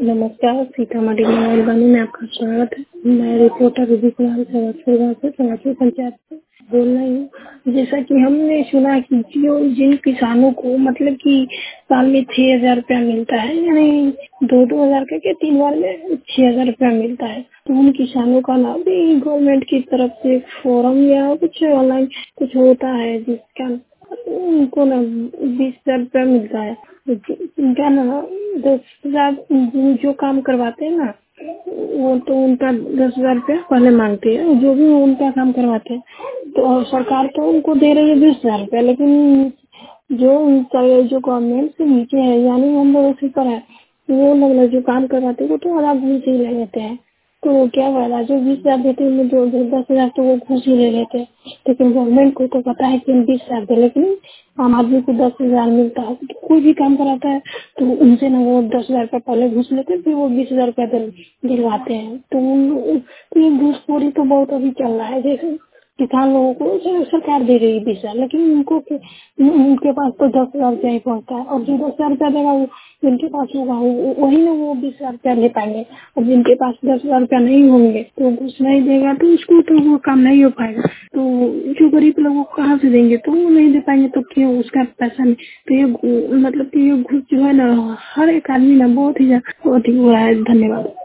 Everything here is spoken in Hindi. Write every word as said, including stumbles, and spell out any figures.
नमस्कार, सीतामढ़ी मोबाइल में आपका स्वागत है। मैं रिपोर्टर रूबी कुमारी सवाचुर से सवाचुर पंचायत से बोल रही हूँ। जैसा कि हमने सुना कि जो जिन किसानों को मतलब कि साल में छह हजार रुपया मिलता है, यानी दो दो हजार का के तीन बार में छह हजार रुपया मिलता है, तो उन किसानों का ना भी गवर्नमेंट की तरफ से फॉर्म या कुछ ऑनलाइन कुछ होता है जिसका उनको ना बीस हजार रुपया मिलता है। उनका ना दस हजार जो काम करवाते हैं ना, वो तो उनका दस हजार रुपया पहले मांगते हैं, जो भी उनका काम करवाते हैं। तो और सरकार तो उनको दे रही है बीस हजार रुपया, लेकिन जो उनका जो गवर्नमेंट से नीचे है, यानी हम लोग उसी पर है, वो लोग जो काम करवाते हैं वो तो आधा घूस ही ले लेते हैं। तो क्या फायदा, जो बीस हजार देते हैं जो जो दस हजार तो वो घूस ही ले लेते हैं। लेकिन गवर्नमेंट को तो पता है कि हम बीस हजार दे, लेकिन आम आदमी को दस हजार मिलता है। तो कोई भी काम कराता है तो उनसे ना वो दस हजार रुपया पहले घूस लेते हैं, फिर वो बीस हजार रुपया दिलवाते हैं। तो उन- तो ये घूसखोरी तो बहुत अभी चल रहा है। जैसे किसान लोगों को जो सरकार दे रही है बीस हजार, लेकिन उनको के- उनके पास तो दस हजार रुपया ही पहुंचता है, और जो दस हजार रुपया देगा वो जिनके पास होगा वो- वही ना वो बीस हजार रुपया ले पाएंगे। और जिनके पास दस हजार रुपया नहीं होंगे तो घुस नहीं देगा, तो उसको तो वो काम नहीं हो पाएगा। तो जो गरीब लोग वो कहाँ से देंगे, तो वो नहीं दे पाएंगे, तो क्यों उसका पैसा नहीं। तो ये घू- मतलब कि ये घुस जो है ना, हर एक आदमी ना बहुत ही ज्यादा बहुत ही हो रहा है। धन्यवाद।